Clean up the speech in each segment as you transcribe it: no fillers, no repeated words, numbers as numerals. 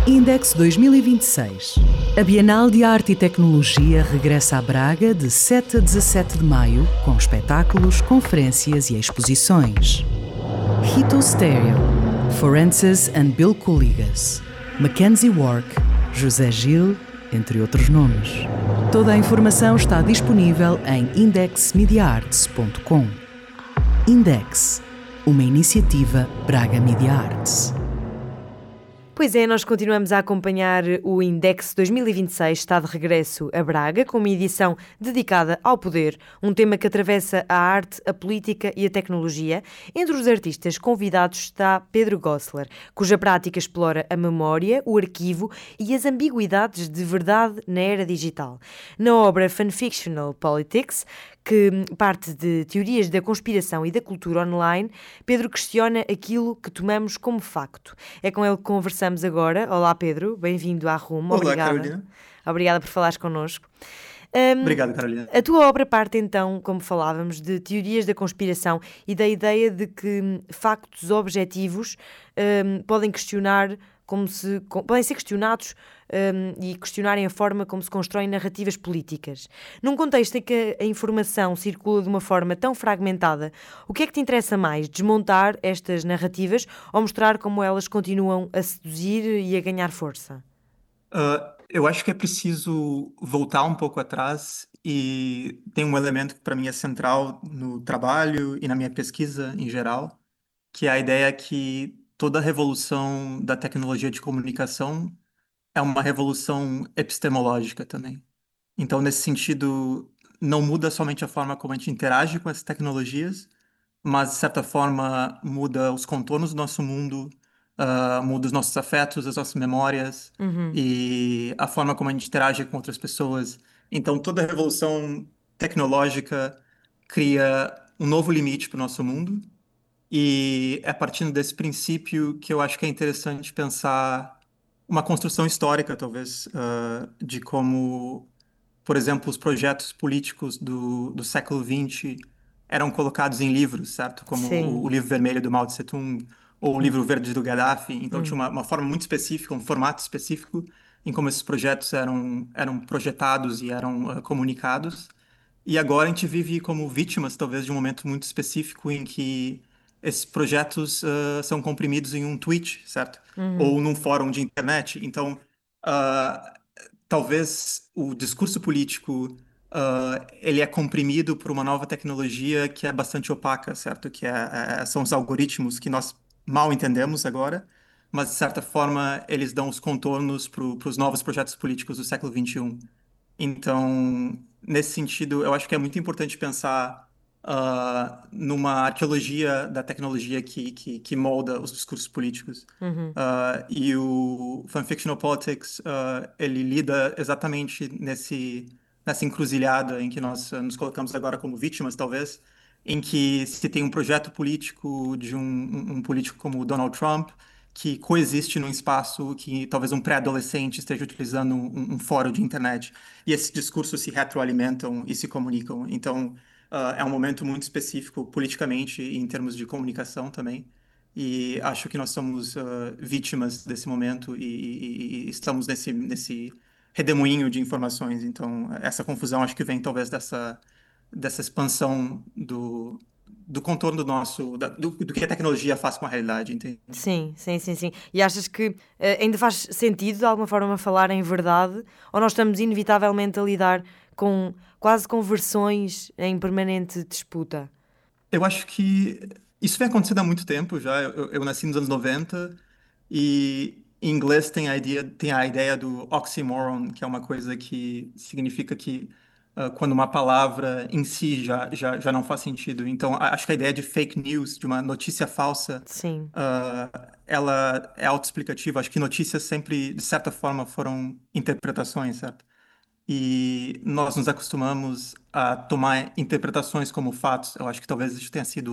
Index 2026. A Bienal de Arte e Tecnologia regressa a Braga de 7 a 17 de maio, com espetáculos, conferências e exposições. Hito Stereo, Forenses and Bill Cooligas, Mackenzie Work, José Gil, entre outros nomes. Toda a informação está disponível em indexmediaarts.com. Index, uma iniciativa Braga Media Arts. Pois é, nós continuamos a acompanhar o Index 2026, está de regresso a Braga, com uma edição dedicada ao poder, um tema que atravessa a arte, a política e a tecnologia. Entre os artistas convidados está Pedro Gossler, cuja prática explora a memória, o arquivo e as ambiguidades de verdade na era digital. Na obra Fanfictional Politics, que parte de teorias da conspiração e da cultura online, Pedro questiona aquilo que tomamos como facto. É com ele que conversamos agora. Olá, Pedro, bem-vindo à Rumo. Olá, Obrigada. Carolina. Obrigada por falares connosco. Obrigado, Carolina. A tua obra parte então, como falávamos, de teorias da conspiração e da ideia de que factos objetivos podem ser questionados e questionarem a forma como se constroem narrativas políticas. Num contexto em que a informação circula de uma forma tão fragmentada, o que é que te interessa mais? Desmontar estas narrativas ou mostrar como elas continuam a seduzir e a ganhar força? Eu acho que é preciso voltar um pouco atrás e tem um elemento que para mim é central no trabalho e na minha pesquisa em geral, que é a ideia que toda revolução da tecnologia de comunicação é uma revolução epistemológica também. Então, nesse sentido, não muda somente a forma como a gente interage com essas tecnologias, mas, de certa forma, muda os contornos do nosso mundo, muda os nossos afetos, as nossas memórias e a forma como a gente interage com outras pessoas. Então, toda revolução tecnológica cria um novo limite para o nosso mundo e é partindo desse princípio que eu acho que é interessante pensar uma construção histórica, talvez, de como, por exemplo, os projetos políticos do século XX eram colocados em livros, certo? Como Sim. o livro vermelho do Mao Tse-tung ou o livro verde do Gaddafi. Então tinha uma forma muito específica, um formato específico em como esses projetos eram projetados e eram comunicados. E agora a gente vive como vítimas, talvez, de um momento muito específico em que esses projetos são comprimidos em um tweet, certo? Ou num fórum de internet. Então, ah, talvez o discurso político ele é comprimido por uma nova tecnologia que é bastante opaca, certo? São os algoritmos que nós mal entendemos agora, mas de certa forma eles dão os contornos para os novos projetos políticos do século XXI. Então, nesse sentido, eu acho que é muito importante pensar numa arqueologia da tecnologia que molda os discursos políticos. E o Fanfictional Politics, ele lida exatamente nessa encruzilhada em que nós nos colocamos agora como vítimas, talvez, em que se tem um projeto político de um político como o Donald Trump, que coexiste num espaço que talvez um pré-adolescente esteja utilizando um fórum de internet. E esses discursos se retroalimentam e se comunicam. Então, é um momento muito específico politicamente e em termos de comunicação também. E acho que nós somos vítimas desse momento e estamos nesse redemoinho de informações. Então, essa confusão acho que vem talvez dessa expansão do contorno do que a tecnologia faz com a realidade, entende? Sim, sim, sim, sim. E achas que ainda faz sentido, de alguma forma, falar em verdade? Ou nós estamos inevitavelmente a lidar quase com versões em permanente disputa? Eu acho que isso vem acontecendo há muito tempo já. Eu nasci nos anos 90 e em inglês tem a ideia do oxymoron, que é uma coisa que significa que quando uma palavra em si já não faz sentido. Então, acho que a ideia de fake news, de uma notícia falsa, Sim. ela é autoexplicativa. Acho que notícias sempre, de certa forma, foram interpretações, certo? E nós nos acostumamos a tomar interpretações como fatos. Eu acho que talvez isso tenha sido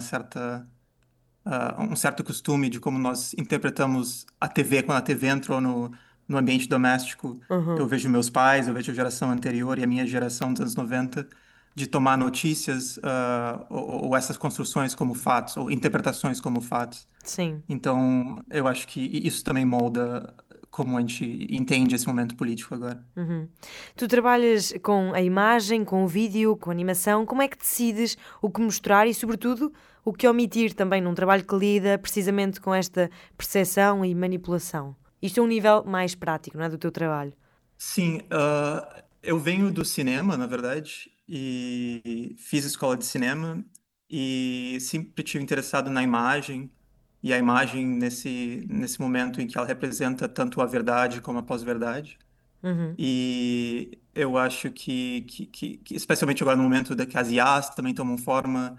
um certo costume de como nós interpretamos a TV quando a TV entrou no ambiente doméstico. Eu vejo meus pais, eu vejo a geração anterior e a minha geração dos anos 90 de tomar notícias ou essas construções como fatos, ou interpretações como fatos. Sim. Então, eu acho que isso também molda como a gente entende esse momento político agora. Uhum. Tu trabalhas com a imagem, com o vídeo, com a animação. Como é que decides o que mostrar e, sobretudo, o que omitir também num trabalho que lida precisamente com esta percepção e manipulação? Isto é um nível mais prático, não é, do teu trabalho? Sim, eu venho do cinema, na verdade, e fiz escola de cinema e sempre tive interessado na imagem e a imagem nesse momento em que ela representa tanto a verdade como a pós-verdade. Uhum. E eu acho que especialmente agora no momento que as IAs também tomam forma,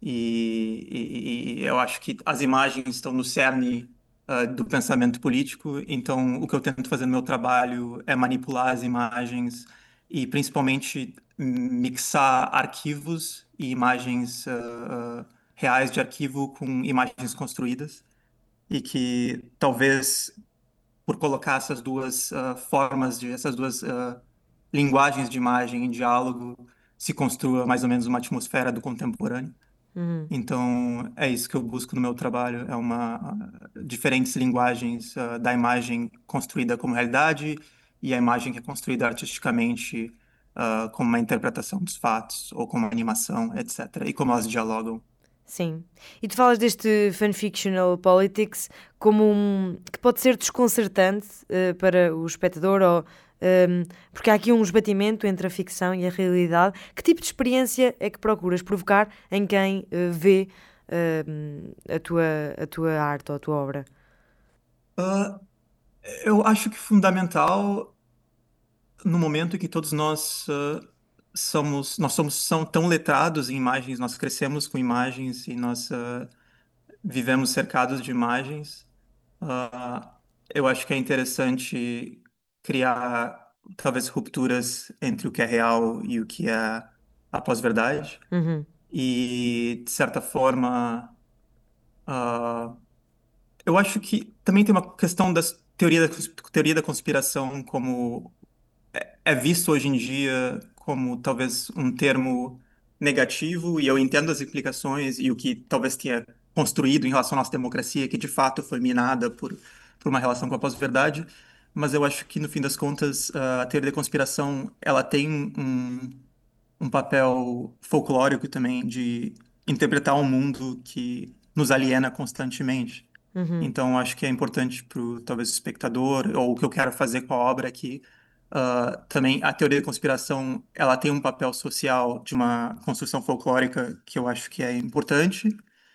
e eu acho que as imagens estão no cerne, do pensamento político. Então, o que eu tento fazer no meu trabalho é manipular as imagens e, principalmente, mixar arquivos e imagens, reais de arquivo com imagens construídas. E que talvez por colocar essas duas formas essas duas linguagens de imagem em diálogo, se construa mais ou menos uma atmosfera do contemporâneo. Uhum. Então, é isso que eu busco no meu trabalho, é uma diferentes linguagens da imagem construída como realidade e a imagem que é construída artisticamente como uma interpretação dos fatos ou como animação, etc. E como elas dialogam. Sim. E tu falas deste fanfictional politics como que pode ser desconcertante para o espectador, ou, porque há aqui um esbatimento entre a ficção e a realidade. Que tipo de experiência é que procuras provocar em quem vê a tua arte ou a tua obra? Ah, eu acho que fundamental no momento em que todos nós são tão letrados em imagens, nós crescemos com imagens e nós vivemos cercados de imagens. ah, eu acho que é interessante criar talvez rupturas entre o que é real e o que é a pós-verdade. Uhum. E, de certa forma, ah, eu acho que também tem uma questão da teoria da conspiração como é visto hoje em dia como talvez um termo negativo, e eu entendo as implicações e o que talvez tenha construído em relação à nossa democracia, que de fato foi minada por uma relação com a pós-verdade, mas eu acho que no fim das contas a teoria da conspiração ela tem um papel folclórico também de interpretar um mundo que nos aliena constantemente. Uhum. Então, acho que é importante para talvez o espectador, ou o que eu quero fazer com a obra aqui, também a teoria da conspiração, ela tem um papel social de uma construção folclórica que eu acho que é importante.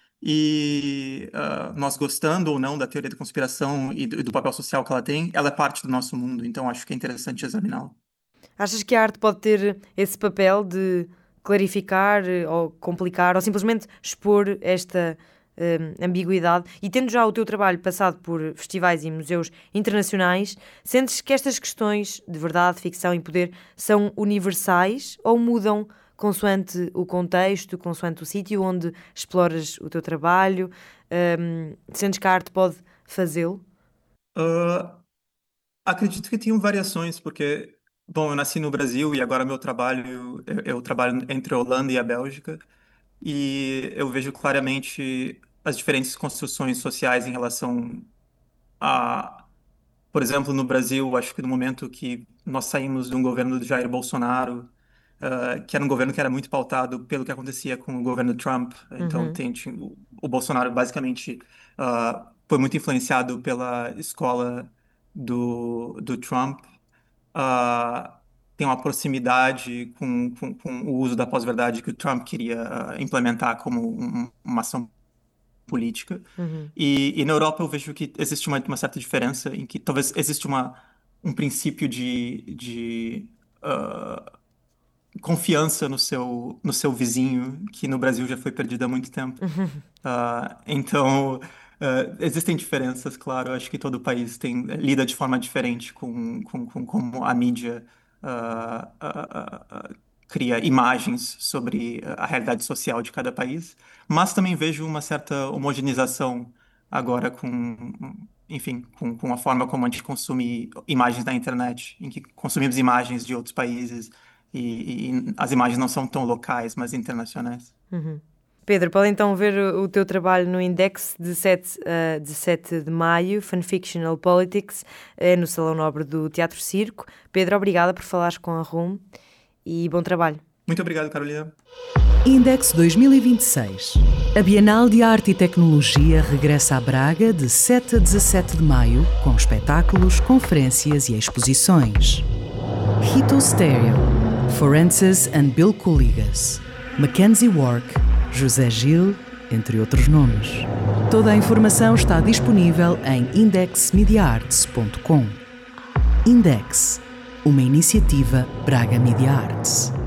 E nós gostando ou não da teoria da conspiração e do papel social que ela é parte do nosso mundo. Então, acho que é interessante examiná-la. Achas que a arte pode ter esse papel de clarificar ou complicar ou simplesmente expor esta ambiguidade? E tendo já o teu trabalho passado por festivais e museus internacionais, sentes que estas questões de verdade, ficção e poder são universais ou mudam consoante o contexto, consoante o sítio onde exploras o teu trabalho? Sentes que a arte pode fazê-lo? Ah, acredito que tenham variações, porque, bom, eu nasci no Brasil e agora meu trabalho, eu trabalho entre a Holanda e a Bélgica, e eu vejo claramente as diferentes construções sociais em relação a, por exemplo, no Brasil, acho que no momento que nós saímos de um governo do Jair Bolsonaro, que era um governo que era muito pautado pelo que acontecia com o governo Trump. Então, Uhum, o Bolsonaro basicamente foi muito influenciado pela escola do Trump. ah, Tem uma proximidade com o uso da pós-verdade que o Trump queria implementar como uma ação política. uhum, E na Europa eu vejo que existe uma certa diferença em que talvez existe um princípio de confiança no seu vizinho, que no Brasil já foi perdido há muito tempo. Então, existem diferenças, claro. Eu acho que todo país lida de forma diferente com como a mídia ah, ah, ah, cria imagens sobre a realidade social de cada país. Mas também vejo uma certa homogeneização agora enfim, com a forma como a gente consome imagens na internet, em que consumimos imagens de outros países e as imagens não são tão locais, mas internacionais. uhum. Pedro, podem então ver o teu trabalho no Index de 7 a 17 de maio, Funfictional Politics, no Salão Nobre do Teatro Circo. Pedro, obrigada por falares com a RUM e bom trabalho. Muito obrigado, Carolina. Index 2026. A Bienal de Arte e Tecnologia regressa a Braga de 7 a 17 de maio, com espetáculos, conferências e exposições. Hito Stereo, Forenses and Bill Cooligas, Mackenzie Work, José Gil, entre outros nomes. Toda a informação está disponível em indexmediaarts.com. Index, uma iniciativa Braga Media Arts.